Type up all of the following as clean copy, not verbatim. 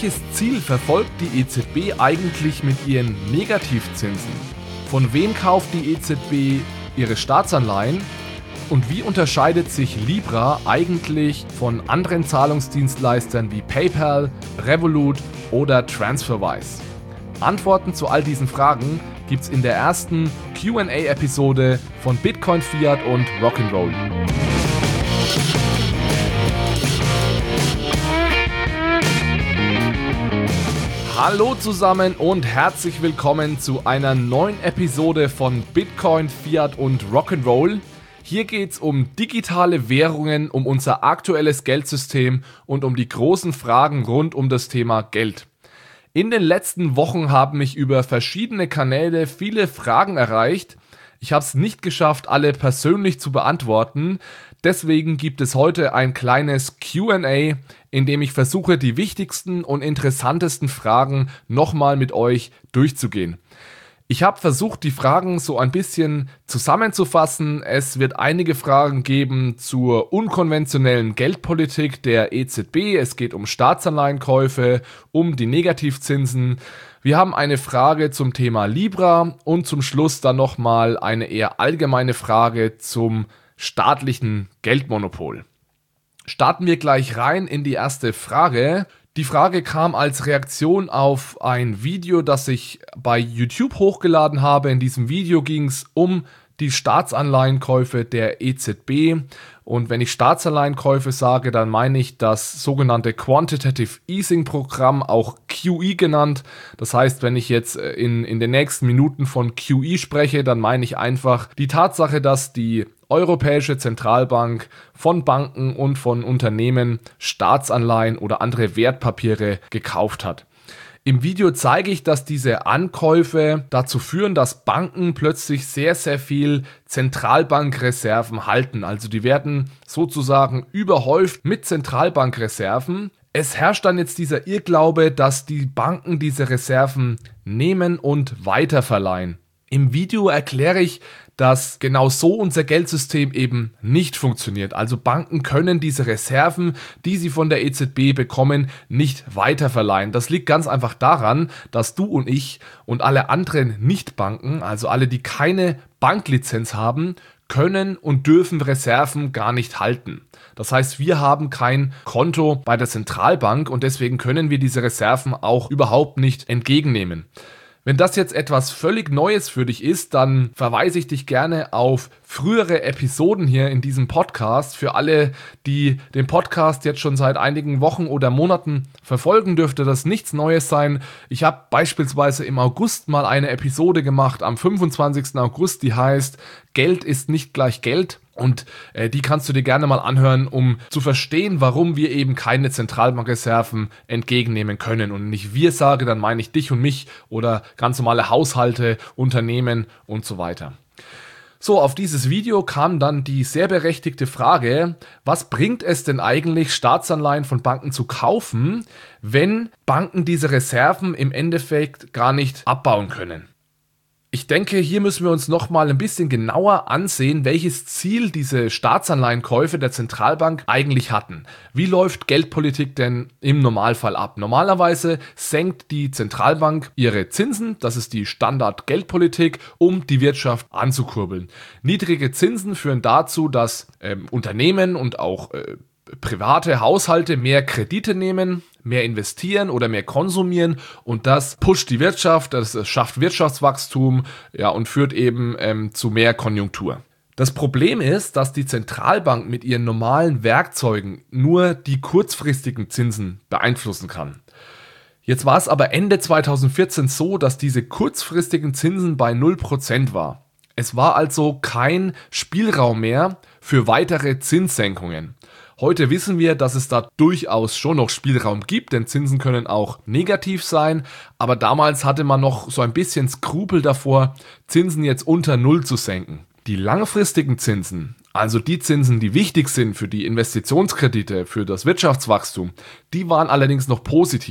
Welches Ziel verfolgt die EZB eigentlich mit ihren Negativzinsen? Von wem kauft die EZB ihre Staatsanleihen? Und wie unterscheidet sich Libra eigentlich von anderen Zahlungsdienstleistern wie PayPal, Revolut oder TransferWise? Antworten zu all diesen Fragen gibt's in der ersten Q&A-Episode von Bitcoin, Fiat und Rock'n'Roll. Hallo zusammen und herzlich willkommen zu einer neuen Episode von Bitcoin, Fiat und Rock'n'Roll. Hier geht's um digitale Währungen, um unser aktuelles Geldsystem und um die großen Fragen rund um das Thema Geld. In den letzten Wochen haben mich über verschiedene Kanäle viele Fragen erreicht. Ich habe es nicht geschafft, alle persönlich zu beantworten. Deswegen gibt es heute ein kleines Q&A, in dem ich versuche, die wichtigsten und interessantesten Fragen nochmal mit euch durchzugehen. Ich habe versucht, die Fragen so ein bisschen zusammenzufassen. Es wird einige Fragen geben zur unkonventionellen Geldpolitik der EZB. Es geht um Staatsanleihenkäufe, um die Negativzinsen. Wir haben eine Frage zum Thema Libra und zum Schluss dann nochmal eine eher allgemeine Frage zum staatlichen Geldmonopol. Starten wir gleich rein in die erste Frage. Die Frage kam als Reaktion auf ein Video, das ich bei YouTube hochgeladen habe. In diesem Video ging es um die Staatsanleihenkäufe der EZB. Und wenn ich Staatsanleihenkäufe sage, dann meine ich das sogenannte Quantitative Easing Programm, auch QE genannt. Das heißt, wenn ich jetzt in den nächsten Minuten von QE spreche, dann meine ich einfach die Tatsache, dass die Europäische Zentralbank von Banken und von Unternehmen Staatsanleihen oder andere Wertpapiere gekauft hat. Im Video zeige ich, dass diese Ankäufe dazu führen, dass Banken plötzlich sehr, sehr viel Zentralbankreserven halten. Also die werden sozusagen überhäuft mit Zentralbankreserven. Es herrscht dann jetzt dieser Irrglaube, dass die Banken diese Reserven nehmen und weiterverleihen. Im Video erkläre ich, dass genau so unser Geldsystem eben nicht funktioniert. Also Banken können diese Reserven, die sie von der EZB bekommen, nicht weiterverleihen. Das liegt ganz einfach daran, dass du und ich und alle anderen Nichtbanken, also alle, die keine Banklizenz haben, können und dürfen Reserven gar nicht halten. Das heißt, wir haben kein Konto bei der Zentralbank und deswegen können wir diese Reserven auch überhaupt nicht entgegennehmen. Wenn das jetzt etwas völlig Neues für dich ist, dann verweise ich dich gerne auf frühere Episoden hier in diesem Podcast. Für alle, die den Podcast jetzt schon seit einigen Wochen oder Monaten verfolgen, dürfte das nichts Neues sein. Ich habe beispielsweise im August mal eine Episode gemacht, am 25. August, die heißt Geld ist nicht gleich Geld. Und die kannst du dir gerne mal anhören, um zu verstehen, warum wir eben keine Zentralbankreserven entgegennehmen können. Und nicht wir sage, dann meine ich dich und mich oder ganz normale Haushalte, Unternehmen und so weiter. So, auf dieses Video kam dann die sehr berechtigte Frage, was bringt es denn eigentlich, Staatsanleihen von Banken zu kaufen, wenn Banken diese Reserven im Endeffekt gar nicht abbauen können? Ich denke, hier müssen wir uns nochmal ein bisschen genauer ansehen, welches Ziel diese Staatsanleihenkäufe der Zentralbank eigentlich hatten. Wie läuft Geldpolitik denn im Normalfall ab? Normalerweise senkt die Zentralbank ihre Zinsen, das ist die Standard-Geldpolitik, um die Wirtschaft anzukurbeln. Niedrige Zinsen führen dazu, dass Unternehmen und auch private Haushalte mehr Kredite nehmen, mehr investieren oder mehr konsumieren und das pusht die Wirtschaft, das schafft Wirtschaftswachstum, ja, und führt eben zu mehr Konjunktur. Das Problem ist, dass die Zentralbank mit ihren normalen Werkzeugen nur die kurzfristigen Zinsen beeinflussen kann. Jetzt war es aber Ende 2014 so, dass diese kurzfristigen Zinsen bei 0% war. Es war also kein Spielraum mehr für weitere Zinssenkungen. Heute wissen wir, dass es da durchaus schon noch Spielraum gibt, denn Zinsen können auch negativ sein, aber damals hatte man noch so ein bisschen Skrupel davor, Zinsen jetzt unter Null zu senken. Die langfristigen Zinsen, also die Zinsen, die wichtig sind für die Investitionskredite, für das Wirtschaftswachstum, die waren allerdings noch positiv.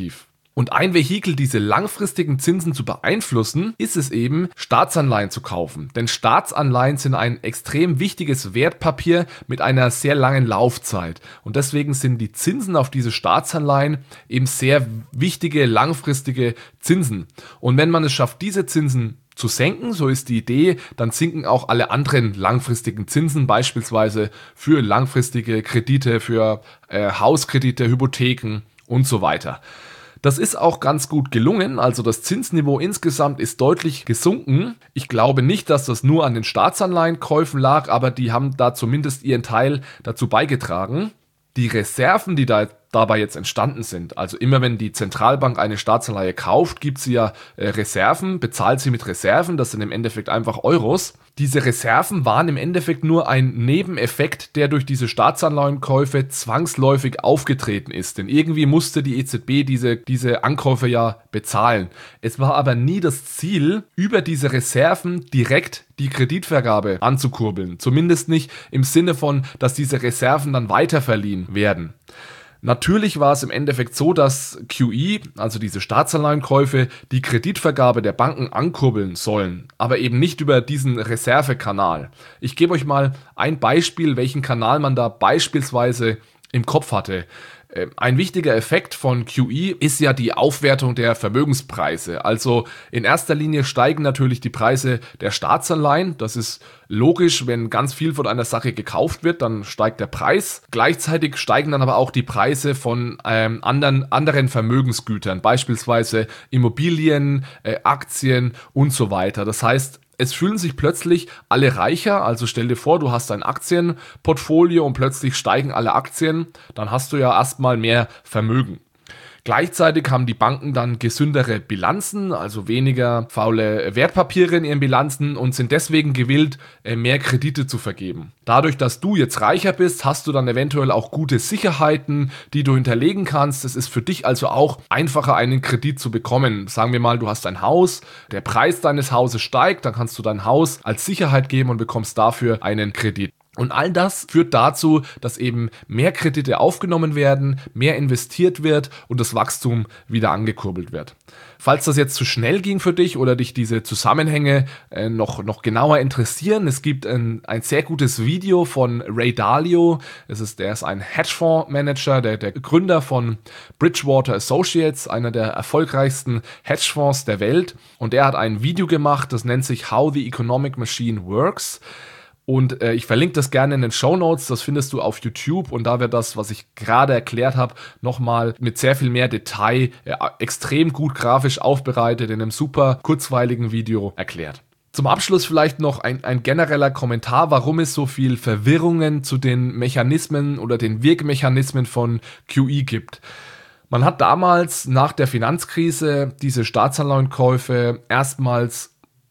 Und ein Vehikel, diese langfristigen Zinsen zu beeinflussen, ist es eben, Staatsanleihen zu kaufen. Denn Staatsanleihen sind ein extrem wichtiges Wertpapier mit einer sehr langen Laufzeit. Und deswegen sind die Zinsen auf diese Staatsanleihen eben sehr wichtige langfristige Zinsen. Und wenn man es schafft, diese Zinsen zu senken, so ist die Idee, dann sinken auch alle anderen langfristigen Zinsen, beispielsweise für langfristige Kredite, für Hauskredite, Hypotheken und so weiter. Das ist auch ganz gut gelungen, also das Zinsniveau insgesamt ist deutlich gesunken. Ich glaube nicht, dass das nur an den Staatsanleihenkäufen lag, aber die haben da zumindest ihren Teil dazu beigetragen. Die Reserven, die dabei jetzt entstanden sind, also immer wenn die Zentralbank eine Staatsanleihe kauft, gibt sie ja Reserven, bezahlt sie mit Reserven, das sind im Endeffekt einfach Euros. Diese Reserven waren im Endeffekt nur ein Nebeneffekt, der durch diese Staatsanleihenkäufe zwangsläufig aufgetreten ist. Denn irgendwie musste die EZB diese Ankäufe ja bezahlen. Es war aber nie das Ziel, über diese Reserven direkt die Kreditvergabe anzukurbeln. Zumindest nicht im Sinne von, dass diese Reserven dann weiterverliehen werden. Natürlich war es im Endeffekt so, dass QE, also diese Staatsanleihenkäufe, die Kreditvergabe der Banken ankurbeln sollen, aber eben nicht über diesen Reservekanal. Ich gebe euch mal ein Beispiel, welchen Kanal man da beispielsweise im Kopf hatte. Ein wichtiger Effekt von QE ist ja die Aufwertung der Vermögenspreise. Also in erster Linie steigen natürlich die Preise der Staatsanleihen. Das ist logisch, wenn ganz viel von einer Sache gekauft wird, dann steigt der Preis. Gleichzeitig steigen dann aber auch die Preise von anderen Vermögensgütern, beispielsweise Immobilien, Aktien und so weiter. Das heißt, es fühlen sich plötzlich alle reicher, also stell dir vor, du hast ein Aktienportfolio und plötzlich steigen alle Aktien, dann hast du ja erstmal mehr Vermögen. Gleichzeitig haben die Banken dann gesündere Bilanzen, also weniger faule Wertpapiere in ihren Bilanzen und sind deswegen gewillt, mehr Kredite zu vergeben. Dadurch, dass du jetzt reicher bist, hast du dann eventuell auch gute Sicherheiten, die du hinterlegen kannst. Es ist für dich also auch einfacher, einen Kredit zu bekommen. Sagen wir mal, du hast ein Haus, der Preis deines Hauses steigt, dann kannst du dein Haus als Sicherheit geben und bekommst dafür einen Kredit. Und all das führt dazu, dass eben mehr Kredite aufgenommen werden, mehr investiert wird und das Wachstum wieder angekurbelt wird. Falls das jetzt zu schnell ging für dich oder dich diese Zusammenhänge noch genauer interessieren, es gibt ein sehr gutes Video von Ray Dalio. Der ist ein Hedgefondsmanager, der Gründer von Bridgewater Associates, einer der erfolgreichsten Hedgefonds der Welt. Und er hat ein Video gemacht, das nennt sich How the Economic Machine Works. Und ich verlinke das gerne in den Shownotes, das findest du auf YouTube und da wird das, was ich gerade erklärt habe, nochmal mit sehr viel mehr Detail, extrem gut grafisch aufbereitet in einem super kurzweiligen Video erklärt. Zum Abschluss vielleicht noch ein genereller Kommentar, warum es so viel Verwirrungen zu den Mechanismen oder den Wirkmechanismen von QE gibt. Man hat damals nach der Finanzkrise diese Staatsanleihenkäufe erstmals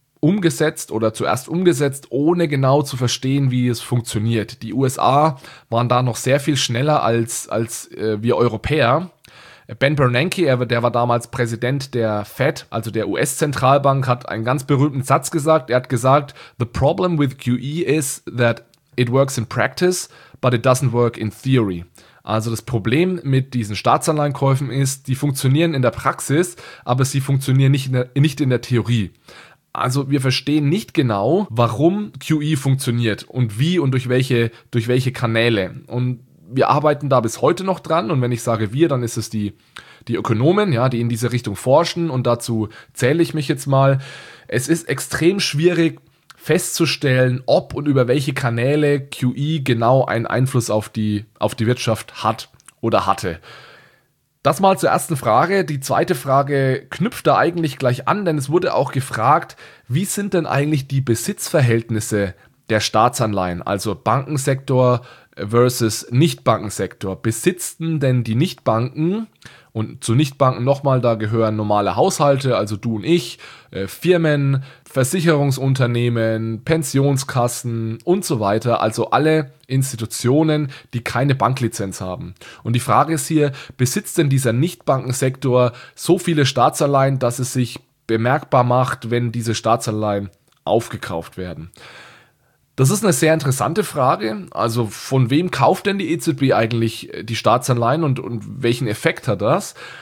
zuerst umgesetzt, ohne genau zu verstehen, wie es funktioniert. Die USA waren da noch sehr viel schneller als wir Europäer. Ben Bernanke, der war damals Präsident der Fed, also der US-Zentralbank, hat einen ganz berühmten Satz gesagt. Er hat gesagt, "The problem with QE is that it works in practice, but it doesn't work in theory." Also das Problem mit diesen Staatsanleihenkäufen ist, die funktionieren in der Praxis, aber sie funktionieren nicht in der Theorie. Also wir verstehen nicht genau, warum QE funktioniert und wie und durch welche Kanäle. Und wir arbeiten da bis heute noch dran. Und wenn ich sage wir, dann ist es die Ökonomen, ja, die in diese Richtung forschen. Und dazu zähle ich mich jetzt mal. Es ist extrem schwierig festzustellen, ob und über welche Kanäle QE genau einen Einfluss auf die Wirtschaft hat oder hatte. Das mal zur ersten Frage. Die zweite Frage knüpft da eigentlich gleich an, denn es wurde auch gefragt, wie sind denn eigentlich die Besitzverhältnisse der Staatsanleihen, also Bankensektor versus Nichtbankensektor. Besitzen denn die Nichtbanken, und zu Nichtbanken nochmal, da gehören normale Haushalte, also du und ich, Firmen, Versicherungsunternehmen, Pensionskassen und so weiter, also alle Institutionen, die keine Banklizenz haben. Und die Frage ist hier, besitzt denn dieser Nichtbankensektor so viele Staatsanleihen, dass es sich bemerkbar macht, wenn diese Staatsanleihen aufgekauft werden? Das ist eine sehr interessante Frage. Also von wem kauft denn die EZB eigentlich die Staatsanleihen und welchen Effekt hat das?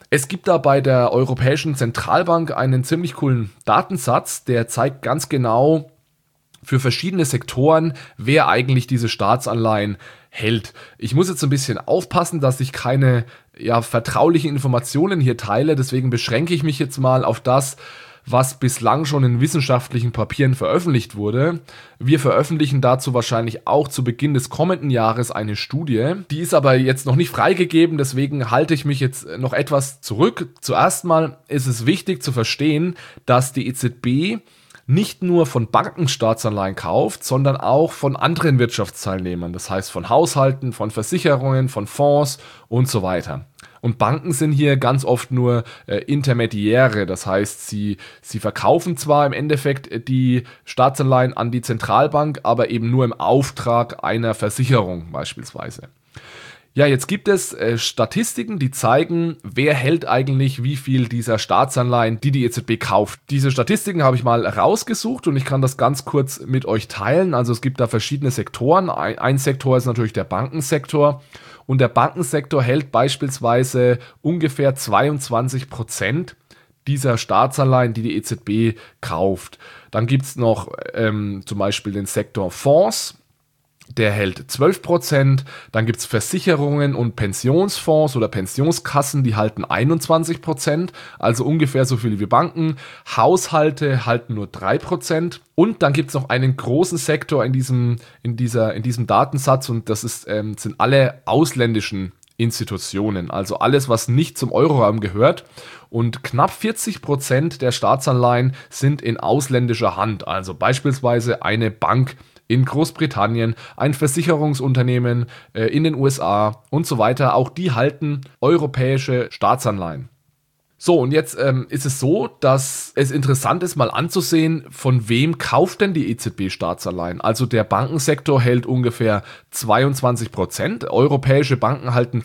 Es gibt da bei der Europäischen Zentralbank einen ziemlich coolen Datensatz, der zeigt ganz genau für verschiedene Sektoren, wer eigentlich diese Staatsanleihen hält. Ich muss jetzt ein bisschen aufpassen, dass ich keine vertraulichen Informationen hier teile, deswegen beschränke ich mich jetzt mal auf das, was bislang schon in wissenschaftlichen Papieren veröffentlicht wurde. Wir veröffentlichen dazu wahrscheinlich auch zu Beginn des kommenden Jahres eine Studie. Die ist aber jetzt noch nicht freigegeben, deswegen halte ich mich jetzt noch etwas zurück. Zuerst mal ist es wichtig zu verstehen, dass die EZB nicht nur von Banken Staatsanleihen kauft, sondern auch von anderen Wirtschaftsteilnehmern. Das heißt von Haushalten, von Versicherungen, von Fonds und so weiter. Und Banken sind hier ganz oft nur Intermediäre, das heißt, sie verkaufen zwar im Endeffekt die Staatsanleihen an die Zentralbank, aber eben nur im Auftrag einer Versicherung beispielsweise. Ja, jetzt gibt es Statistiken, die zeigen, wer hält eigentlich wie viel dieser Staatsanleihen, die EZB kauft. Diese Statistiken habe ich mal rausgesucht und ich kann das ganz kurz mit euch teilen. Also es gibt da verschiedene Sektoren. Ein Sektor ist natürlich der Bankensektor. Und der Bankensektor hält beispielsweise ungefähr 22% dieser Staatsanleihen, die EZB kauft. Dann gibt es noch zum Beispiel den Sektor Fonds. Der hält 12%, dann gibt es Versicherungen und Pensionsfonds oder Pensionskassen, die halten 21%, also ungefähr so viel wie Banken. Haushalte halten nur 3%. Und dann gibt es noch einen großen Sektor in diesem Datensatz und das sind alle ausländischen Institutionen, also alles, was nicht zum Euroraum gehört. Und knapp 40% der Staatsanleihen sind in ausländischer Hand, also beispielsweise eine Bank in Großbritannien, ein Versicherungsunternehmen in den USA und so weiter. Auch die halten europäische Staatsanleihen. So, und jetzt ist es so, dass es interessant ist, mal anzusehen, von wem kauft denn die EZB Staatsanleihen? Also der Bankensektor hält ungefähr 22%, europäische Banken halten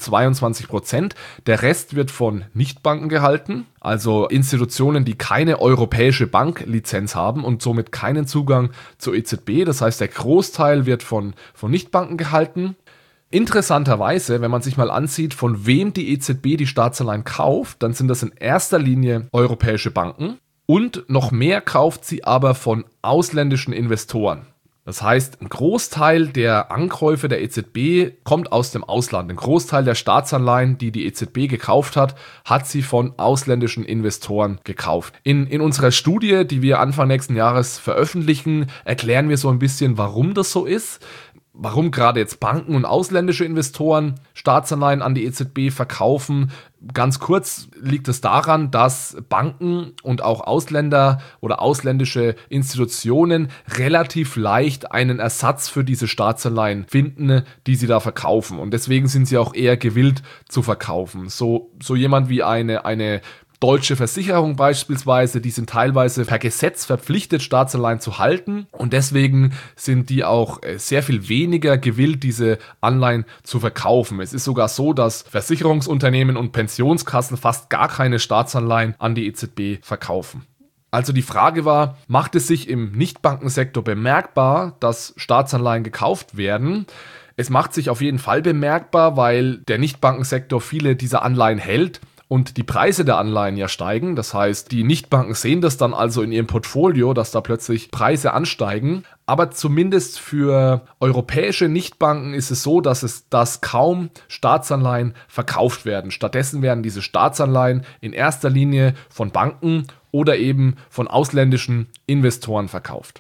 22%, der Rest wird von Nichtbanken gehalten, also Institutionen, die keine europäische Banklizenz haben und somit keinen Zugang zur EZB. Das heißt, der Großteil wird von Nichtbanken gehalten. Interessanterweise, wenn man sich mal ansieht, von wem die EZB die Staatsanleihen kauft, dann sind das in erster Linie europäische Banken und noch mehr kauft sie aber von ausländischen Investoren. Das heißt, ein Großteil der Ankäufe der EZB kommt aus dem Ausland. Ein Großteil der Staatsanleihen, die EZB gekauft hat, hat sie von ausländischen Investoren gekauft. In unserer Studie, die wir Anfang nächsten Jahres veröffentlichen, erklären wir so ein bisschen, warum das so ist. Warum gerade jetzt Banken und ausländische Investoren Staatsanleihen an die EZB verkaufen. Ganz kurz liegt es daran, dass Banken und auch Ausländer oder ausländische Institutionen relativ leicht einen Ersatz für diese Staatsanleihen finden, die sie da verkaufen. Und deswegen sind sie auch eher gewillt zu verkaufen. So jemand wie eine deutsche Versicherung beispielsweise, die sind teilweise per Gesetz verpflichtet, Staatsanleihen zu halten und deswegen sind die auch sehr viel weniger gewillt, diese Anleihen zu verkaufen. Es ist sogar so, dass Versicherungsunternehmen und Pensionskassen fast gar keine Staatsanleihen an die EZB verkaufen. Also die Frage war, macht es sich im Nichtbankensektor bemerkbar, dass Staatsanleihen gekauft werden? Es macht sich auf jeden Fall bemerkbar, weil der Nichtbankensektor viele dieser Anleihen hält und die Preise der Anleihen ja steigen. Das heißt, die Nichtbanken sehen das dann also in ihrem Portfolio, dass da plötzlich Preise ansteigen. Aber zumindest für europäische Nichtbanken ist es so, dass kaum Staatsanleihen verkauft werden. Stattdessen werden diese Staatsanleihen in erster Linie von Banken oder eben von ausländischen Investoren verkauft.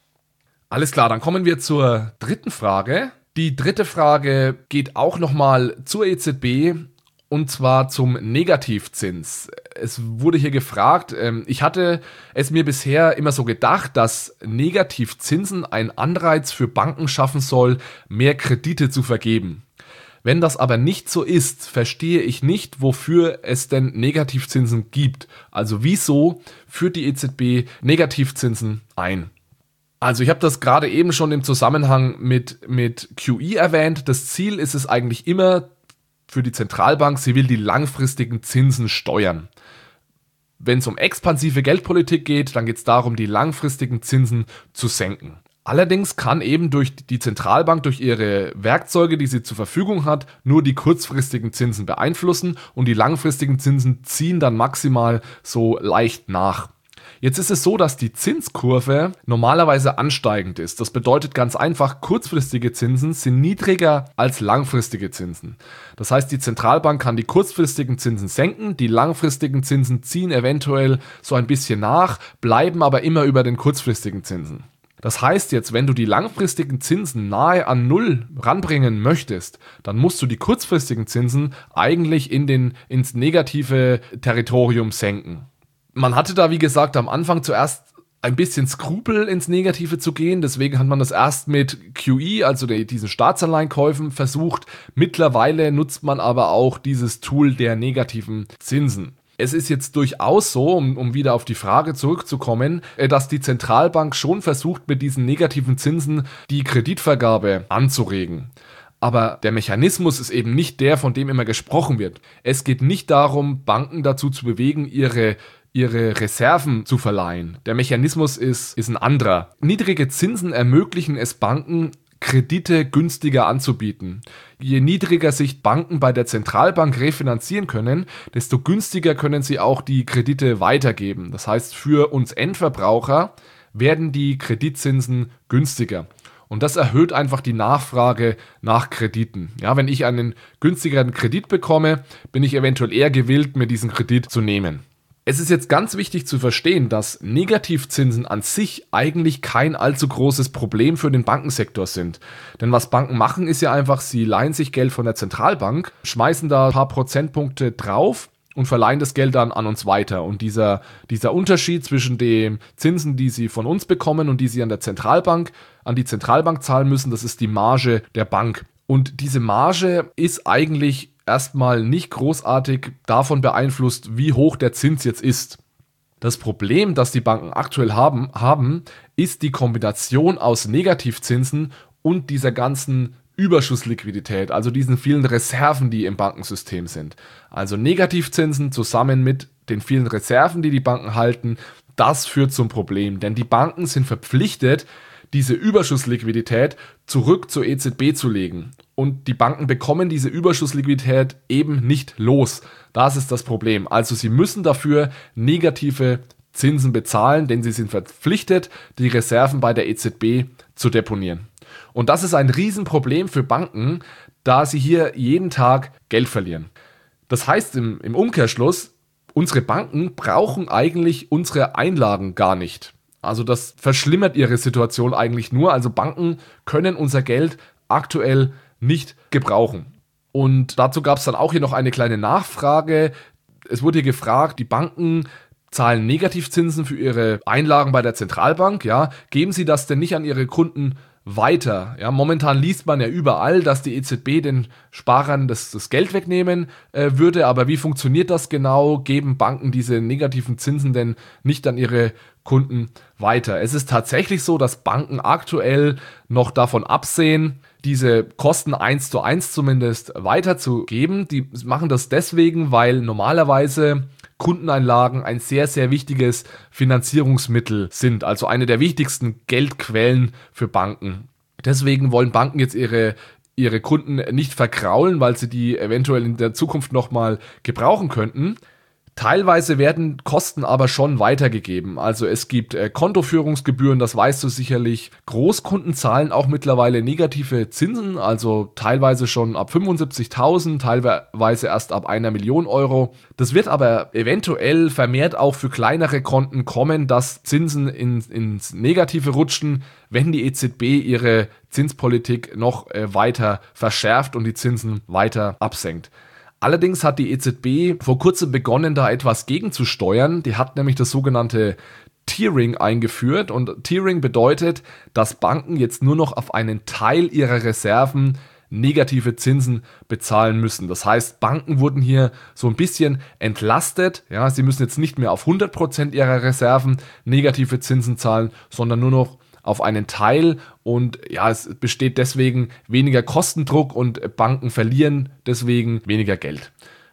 Alles klar, dann kommen wir zur dritten Frage. Die dritte Frage geht auch nochmal zur EZB. Und zwar zum Negativzins. Es wurde hier gefragt, ich hatte es mir bisher immer so gedacht, dass Negativzinsen einen Anreiz für Banken schaffen soll, mehr Kredite zu vergeben. Wenn das aber nicht so ist, verstehe ich nicht, wofür es denn Negativzinsen gibt. Also wieso führt die EZB Negativzinsen ein? Also ich habe das gerade eben schon im Zusammenhang mit QE erwähnt. Das Ziel ist es eigentlich immer, für die Zentralbank, sie will die langfristigen Zinsen steuern. Wenn es um expansive Geldpolitik geht, dann geht es darum, die langfristigen Zinsen zu senken. Allerdings kann eben durch die Zentralbank, durch ihre Werkzeuge, die sie zur Verfügung hat, nur die kurzfristigen Zinsen beeinflussen und die langfristigen Zinsen ziehen dann maximal so leicht nach. Jetzt ist es so, dass die Zinskurve normalerweise ansteigend ist. Das bedeutet ganz einfach, kurzfristige Zinsen sind niedriger als langfristige Zinsen. Das heißt, die Zentralbank kann die kurzfristigen Zinsen senken, die langfristigen Zinsen ziehen eventuell so ein bisschen nach, bleiben aber immer über den kurzfristigen Zinsen. Das heißt jetzt, wenn du die langfristigen Zinsen nahe an Null ranbringen möchtest, dann musst du die kurzfristigen Zinsen eigentlich ins negative Territorium senken. Man hatte da, wie gesagt, am Anfang zuerst ein bisschen Skrupel ins Negative zu gehen, deswegen hat man das erst mit QE, also diesen Staatsanleihenkäufen versucht. Mittlerweile nutzt man aber auch dieses Tool der negativen Zinsen. Es ist jetzt durchaus so, um wieder auf die Frage zurückzukommen, dass die Zentralbank schon versucht, mit diesen negativen Zinsen die Kreditvergabe anzuregen. Aber der Mechanismus ist eben nicht der, von dem immer gesprochen wird. Es geht nicht darum, Banken dazu zu bewegen, ihre Reserven zu verleihen. Der Mechanismus ist ein anderer. Niedrige Zinsen ermöglichen es Banken, Kredite günstiger anzubieten. Je niedriger sich Banken bei der Zentralbank refinanzieren können, desto günstiger können sie auch die Kredite weitergeben. Das heißt, für uns Endverbraucher werden die Kreditzinsen günstiger. Und das erhöht einfach die Nachfrage nach Krediten. Ja, wenn ich einen günstigeren Kredit bekomme, bin ich eventuell eher gewillt, mir diesen Kredit zu nehmen. Es ist jetzt ganz wichtig zu verstehen, dass Negativzinsen an sich eigentlich kein allzu großes Problem für den Bankensektor sind. Denn was Banken machen, ist ja einfach, sie leihen sich Geld von der Zentralbank, schmeißen da ein paar Prozentpunkte drauf und verleihen das Geld dann an uns weiter. Und dieser Unterschied zwischen den Zinsen, die sie von uns bekommen und die sie an die Zentralbank zahlen müssen, das ist die Marge der Bank. Und diese Marge ist eigentlich erstmal nicht großartig davon beeinflusst, wie hoch der Zins jetzt ist. Das Problem, das die Banken aktuell haben, ist die Kombination aus Negativzinsen und dieser ganzen Überschussliquidität, also diesen vielen Reserven, die im Bankensystem sind. Also Negativzinsen zusammen mit den vielen Reserven, die Banken halten, das führt zum Problem, denn die Banken sind verpflichtet, diese Überschussliquidität zurück zur EZB zu legen. Und die Banken bekommen diese Überschussliquidität eben nicht los. Das ist das Problem. Also sie müssen dafür negative Zinsen bezahlen, denn sie sind verpflichtet, die Reserven bei der EZB zu deponieren. Und das ist ein Riesenproblem für Banken, da sie hier jeden Tag Geld verlieren. Das heißt im Umkehrschluss, unsere Banken brauchen eigentlich unsere Einlagen gar nicht. Also das verschlimmert ihre Situation eigentlich nur. Also Banken können unser Geld aktuell nicht gebrauchen. Und dazu gab es dann auch hier noch eine kleine Nachfrage. Es wurde hier gefragt, die Banken zahlen Negativzinsen für ihre Einlagen bei der Zentralbank. Ja, geben sie das denn nicht an ihre Kunden weiter? Ja, momentan liest man ja überall, dass die EZB den Sparern das Geld wegnehmen würde. Aber wie funktioniert das genau? Geben Banken diese negativen Zinsen denn nicht an ihre Kunden weiter? Es ist tatsächlich so, dass Banken aktuell noch davon absehen, diese Kosten 1:1 zumindest weiterzugeben. Die machen das deswegen, weil normalerweise Kundeneinlagen ein sehr, sehr wichtiges Finanzierungsmittel sind, also eine der wichtigsten Geldquellen für Banken. Deswegen wollen Banken jetzt ihre Kunden nicht vergraulen, weil sie die eventuell in der Zukunft nochmal gebrauchen könnten. Teilweise werden Kosten aber schon weitergegeben. Also es gibt Kontoführungsgebühren, das weißt du sicherlich. Großkunden zahlen auch mittlerweile negative Zinsen, also teilweise schon ab 75.000, teilweise erst ab 1 Million Euro. Das wird aber eventuell vermehrt auch für kleinere Konten kommen, dass Zinsen ins Negative rutschen, wenn die EZB ihre Zinspolitik noch weiter verschärft und die Zinsen weiter absenkt. Allerdings hat die EZB vor kurzem begonnen, da etwas gegenzusteuern. Die hat nämlich das sogenannte Tiering eingeführt. Und Tiering bedeutet, dass Banken jetzt nur noch auf einen Teil ihrer Reserven negative Zinsen bezahlen müssen. Das heißt, Banken wurden hier so ein bisschen entlastet. Ja, sie müssen jetzt nicht mehr auf 100% ihrer Reserven negative Zinsen zahlen, sondern nur noch auf einen Teil, und ja, es besteht deswegen weniger Kostendruck und Banken verlieren deswegen weniger Geld.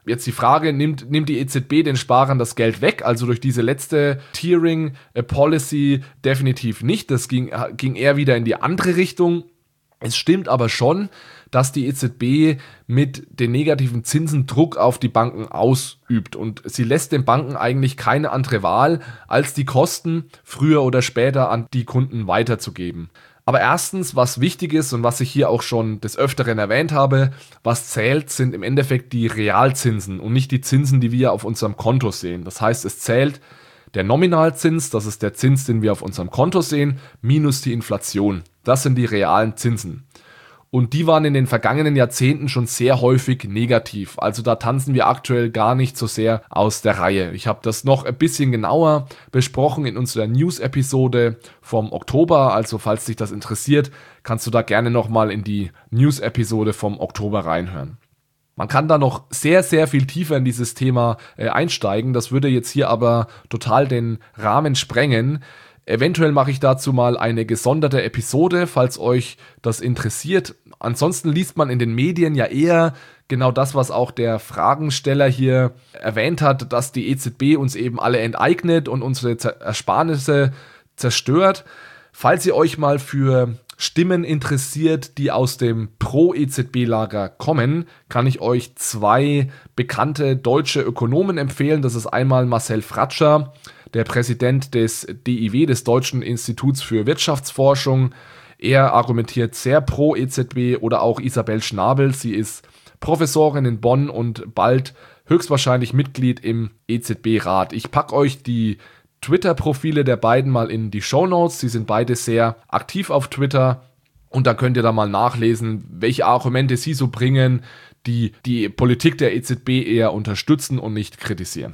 Jetzt die Frage, nimmt die EZB den Sparern das Geld weg? Also durch diese letzte Tiering-Policy definitiv nicht. Das ging eher wieder in die andere Richtung. Es stimmt aber schon, dass die EZB mit den negativen Zinsen Druck auf die Banken ausübt. Und sie lässt den Banken eigentlich keine andere Wahl, als die Kosten früher oder später an die Kunden weiterzugeben. Aber erstens, was wichtig ist und was ich hier auch schon des Öfteren erwähnt habe, was zählt, sind im Endeffekt die Realzinsen und nicht die Zinsen, die wir auf unserem Konto sehen. Das heißt, es zählt der Nominalzins, das ist der Zins, den wir auf unserem Konto sehen, minus die Inflation. Das sind die realen Zinsen. Und die waren in den vergangenen Jahrzehnten schon sehr häufig negativ. Also da tanzen wir aktuell gar nicht so sehr aus der Reihe. Ich habe das noch ein bisschen genauer besprochen in unserer News-Episode vom Oktober. Also falls dich das interessiert, kannst du da gerne nochmal in die News-Episode vom Oktober reinhören. Man kann da noch sehr, sehr viel tiefer in dieses Thema einsteigen. Das würde jetzt hier aber total den Rahmen sprengen. Eventuell mache ich dazu mal eine gesonderte Episode, falls euch das interessiert. Ansonsten liest man in den Medien ja eher genau das, was auch der Fragensteller hier erwähnt hat, dass die EZB uns eben alle enteignet und unsere Ersparnisse zerstört. Falls ihr euch mal für Stimmen interessiert, die aus dem Pro-EZB-Lager kommen, kann ich euch 2 bekannte deutsche Ökonomen empfehlen. Das ist einmal Marcel Fratscher, der Präsident des DIW, des Deutschen Instituts für Wirtschaftsforschung. Er argumentiert sehr pro EZB, oder auch Isabel Schnabel. Sie ist Professorin in Bonn und bald höchstwahrscheinlich Mitglied im EZB-Rat. Ich packe euch die Twitter-Profile der beiden mal in die Shownotes. Sie sind beide sehr aktiv auf Twitter und da könnt ihr da mal nachlesen, welche Argumente sie so bringen, die die Politik der EZB eher unterstützen und nicht kritisieren.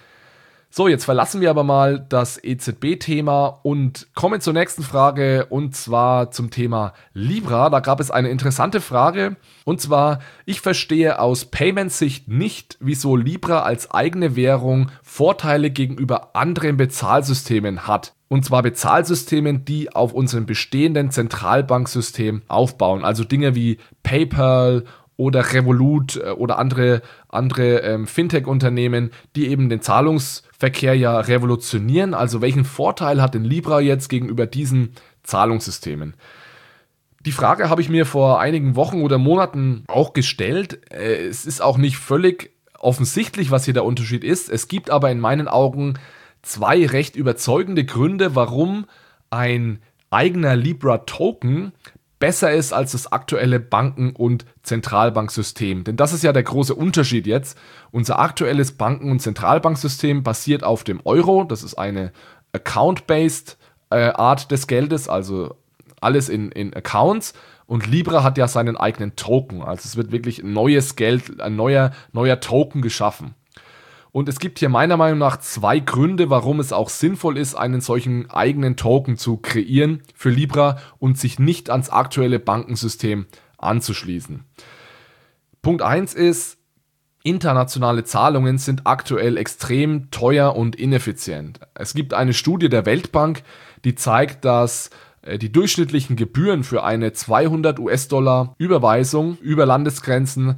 So, jetzt verlassen wir aber mal das EZB-Thema und kommen zur nächsten Frage, und zwar zum Thema Libra. Da gab es eine interessante Frage, und zwar: Ich verstehe aus Payment-Sicht nicht, wieso Libra als eigene Währung Vorteile gegenüber anderen Bezahlsystemen hat. Und zwar Bezahlsystemen, die auf unserem bestehenden Zentralbanksystem aufbauen. Also Dinge wie PayPal oder Revolut oder andere Fintech-Unternehmen, die eben den Zahlungsverkehr ja revolutionieren. Also welchen Vorteil hat denn Libra jetzt gegenüber diesen Zahlungssystemen? Die Frage habe ich mir vor einigen Wochen oder Monaten auch gestellt. Es ist auch nicht völlig offensichtlich, was hier der Unterschied ist. Es gibt aber in meinen Augen 2 recht überzeugende Gründe, warum ein eigener Libra-Token besser ist als das aktuelle Banken- und Zentralbanksystem. Denn das ist ja der große Unterschied jetzt. Unser aktuelles Banken- und Zentralbanksystem basiert auf dem Euro. Das ist eine Account-based Art des Geldes, also alles in Accounts. Und Libra hat ja seinen eigenen Token. Also es wird wirklich ein neues Geld, ein neuer Token geschaffen. Und es gibt hier meiner Meinung nach 2 Gründe, warum es auch sinnvoll ist, einen solchen eigenen Token zu kreieren für Libra und sich nicht ans aktuelle Bankensystem anzuschließen. Punkt 1 ist: Internationale Zahlungen sind aktuell extrem teuer und ineffizient. Es gibt eine Studie der Weltbank, die zeigt, dass die durchschnittlichen Gebühren für eine 200 US-Dollar Überweisung über Landesgrenzen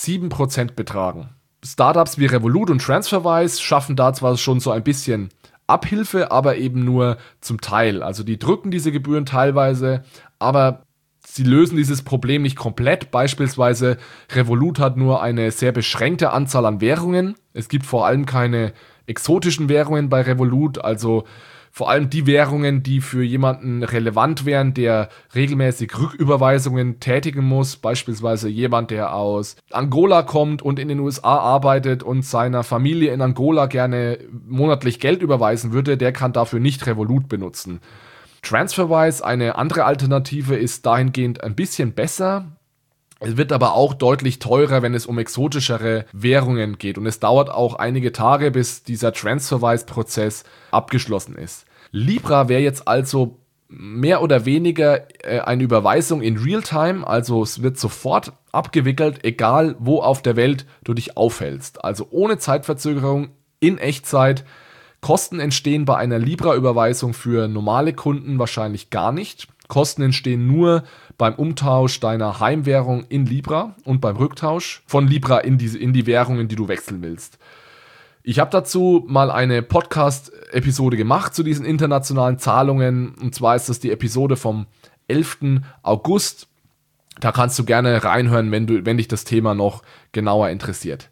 7% betragen. Startups wie Revolut und TransferWise schaffen da zwar schon so ein bisschen Abhilfe, aber eben nur zum Teil. Also die drücken diese Gebühren teilweise, aber sie lösen dieses Problem nicht komplett. Beispielsweise Revolut hat nur eine sehr beschränkte Anzahl an Währungen. Es gibt vor allem keine exotischen Währungen bei Revolut, also vor allem die Währungen, die für jemanden relevant wären, der regelmäßig Rücküberweisungen tätigen muss. Beispielsweise jemand, der aus Angola kommt und in den USA arbeitet und seiner Familie in Angola gerne monatlich Geld überweisen würde, der kann dafür nicht Revolut benutzen. TransferWise, eine andere Alternative, ist dahingehend ein bisschen besser. Es wird aber auch deutlich teurer, wenn es um exotischere Währungen geht. Und es dauert auch einige Tage, bis dieser TransferWise-Prozess abgeschlossen ist. Libra wäre jetzt also mehr oder weniger eine Überweisung in Realtime. Also es wird sofort abgewickelt, egal wo auf der Welt du dich aufhältst. Also ohne Zeitverzögerung, in Echtzeit. Kosten entstehen bei einer Libra-Überweisung für normale Kunden wahrscheinlich gar nicht. Kosten entstehen nur beim Umtausch deiner Heimwährung in Libra und beim Rücktausch von Libra in die Währungen, die du wechseln willst. Ich habe dazu mal eine Podcast-Episode gemacht zu diesen internationalen Zahlungen. Und zwar ist das die Episode vom 11. August. Da kannst du gerne reinhören, wenn dich das Thema noch genauer interessiert.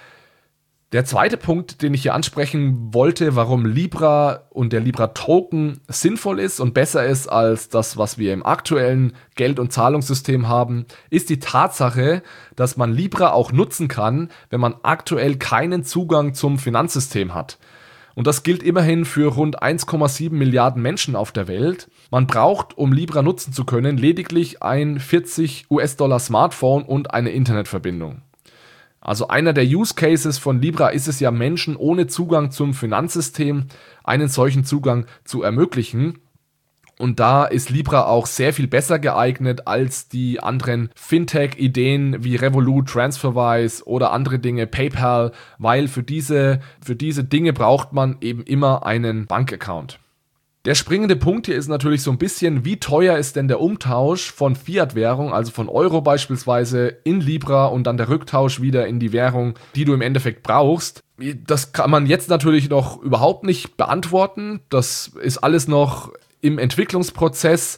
Der zweite Punkt, den ich hier ansprechen wollte, warum Libra und der Libra-Token sinnvoll ist und besser ist als das, was wir im aktuellen Geld- und Zahlungssystem haben, ist die Tatsache, dass man Libra auch nutzen kann, wenn man aktuell keinen Zugang zum Finanzsystem hat. Und das gilt immerhin für rund 1,7 Milliarden Menschen auf der Welt. Man braucht, um Libra nutzen zu können, lediglich ein 40 US-Dollar Smartphone und eine Internetverbindung. Also einer der Use Cases von Libra ist es ja, Menschen ohne Zugang zum Finanzsystem einen solchen Zugang zu ermöglichen. Und da ist Libra auch sehr viel besser geeignet als die anderen Fintech-Ideen wie Revolut, TransferWise oder andere Dinge, PayPal, weil für diese Dinge braucht man eben immer einen Bankaccount. Der springende Punkt hier ist natürlich so ein bisschen, wie teuer ist denn der Umtausch von Fiat-Währung, also von Euro beispielsweise, in Libra und dann der Rücktausch wieder in die Währung, die du im Endeffekt brauchst. Das kann man jetzt natürlich noch überhaupt nicht beantworten. Das ist alles noch im Entwicklungsprozess.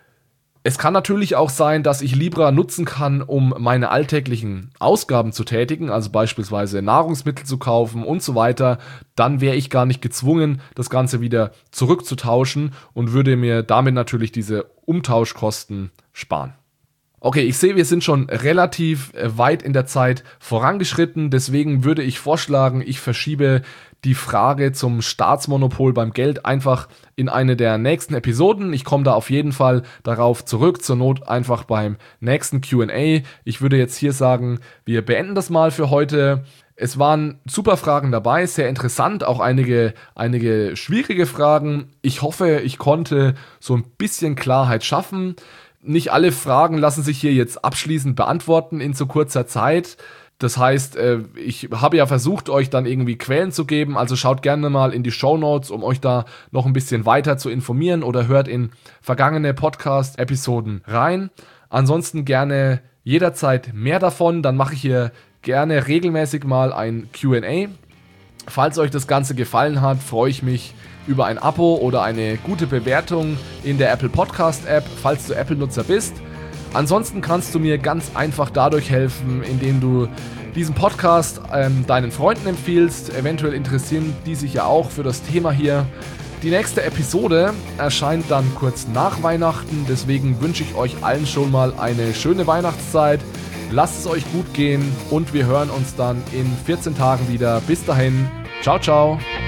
Es kann natürlich auch sein, dass ich Libra nutzen kann, um meine alltäglichen Ausgaben zu tätigen, also beispielsweise Nahrungsmittel zu kaufen und so weiter. Dann wäre ich gar nicht gezwungen, das Ganze wieder zurückzutauschen und würde mir damit natürlich diese Umtauschkosten sparen. Okay, ich sehe, wir sind schon relativ weit in der Zeit vorangeschritten, deswegen würde ich vorschlagen, ich verschiebe die Frage zum Staatsmonopol beim Geld einfach in eine der nächsten Episoden. Ich komme da auf jeden Fall darauf zurück, zur Not einfach beim nächsten Q&A. Ich würde jetzt hier sagen, wir beenden das mal für heute. Es waren super Fragen dabei, sehr interessant, auch einige schwierige Fragen. Ich hoffe, ich konnte so ein bisschen Klarheit schaffen. Nicht alle Fragen lassen sich hier jetzt abschließend beantworten in so kurzer Zeit. Das heißt, ich habe ja versucht, euch dann irgendwie Quellen zu geben, also schaut gerne mal in die Shownotes, um euch da noch ein bisschen weiter zu informieren oder hört in vergangene Podcast-Episoden rein. Ansonsten gerne jederzeit mehr davon, dann mache ich hier gerne regelmäßig mal ein Q&A. Falls euch das Ganze gefallen hat, freue ich mich über ein Abo oder eine gute Bewertung in der Apple Podcast App, falls du Apple-Nutzer bist. Ansonsten kannst du mir ganz einfach dadurch helfen, indem du diesen Podcast deinen Freunden empfiehlst. Eventuell interessieren die sich ja auch für das Thema hier. Die nächste Episode erscheint dann kurz nach Weihnachten. Deswegen wünsche ich euch allen schon mal eine schöne Weihnachtszeit. Lasst es euch gut gehen und wir hören uns dann in 14 Tagen wieder. Bis dahin, ciao, ciao.